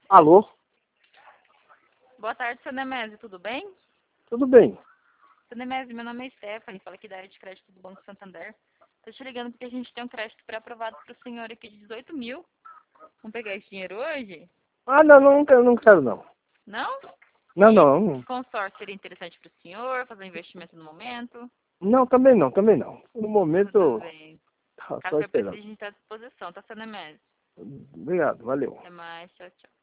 Alô? Boa tarde, seu Nemésio, tudo bem? Tudo bem? Seu Nemésio, meu nome é Stephanie, falo aqui da área de crédito do Banco Santander. Tô te ligando porque a gente tem um crédito pré-aprovado para o senhor aqui de 18 mil. Vamos pegar esse dinheiro hoje? Ah, não quero não. Não? Não, E não. esse consórcio seria interessante para o senhor, fazer um investimento no momento? Não, também não. No Tudo momento, bem. tá Caso só o senhor precise, esperando. a gente está à disposição, tá, seu Nemésio? Obrigado, valeu. Até mais, tchau, tchau.